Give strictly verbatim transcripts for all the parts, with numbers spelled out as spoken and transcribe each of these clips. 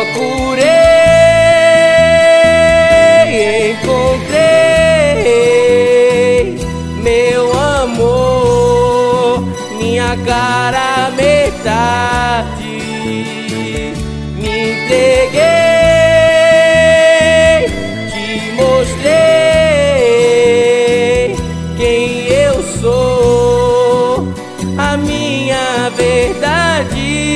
Procurei, encontrei meu amor, minha cara metade. Me entreguei, te mostrei quem eu sou, a minha verdade.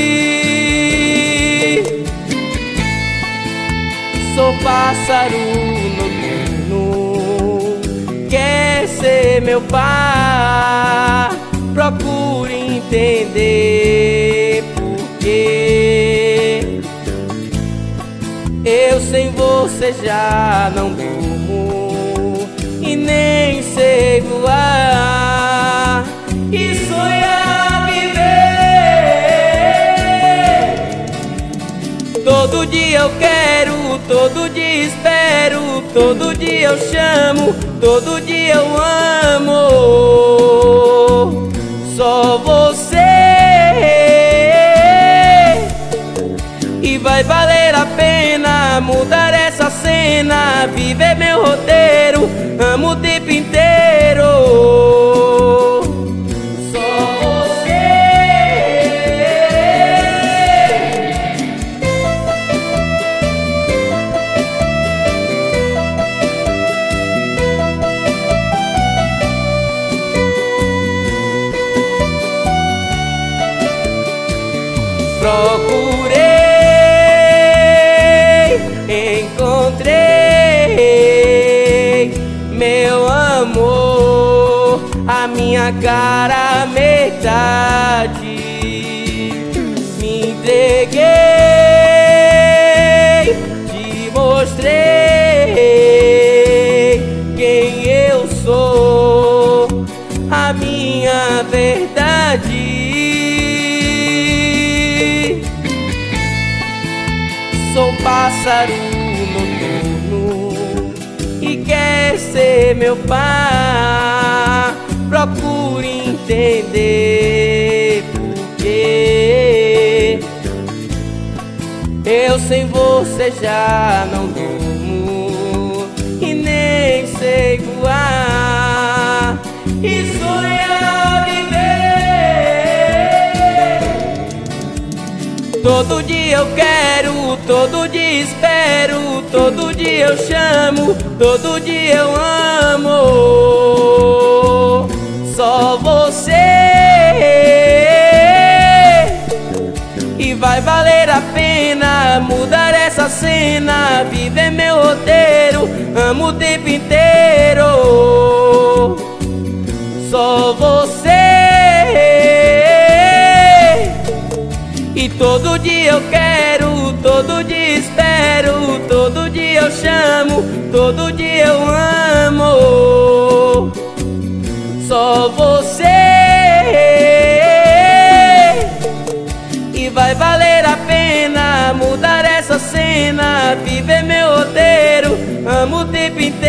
Sou pássaro noturno, quer ser meu par. Procure entender porque eu sem você já não durmo e nem sei voar e sonhar viver. Todo dia eu quero, todo dia espero, todo dia eu chamo, todo dia eu amo. Só você, e vai valer a pena mudar essa cena, viver meu roteiro, amo o tempo inteiro. Procurei, encontrei meu amor, a minha cara metade. Me entreguei, te mostrei quem eu sou, a minha verdade. Sou pássaro noturno e quer ser meu par. Procure entender porque eu sem você já não durmo e nem sei voar e sonhar viver. Todo dia eu quero, todo dia espero, todo dia eu chamo, todo dia eu amo. Só você, e vai valer a pena mudar essa cena, viver meu roteiro, amo o tempo inteiro. Só você, e todo dia eu quero, todo dia espero, todo dia eu chamo, todo dia eu amo. Só você, e vai valer a pena mudar essa cena, viver meu roteiro, amo o tempo inteiro.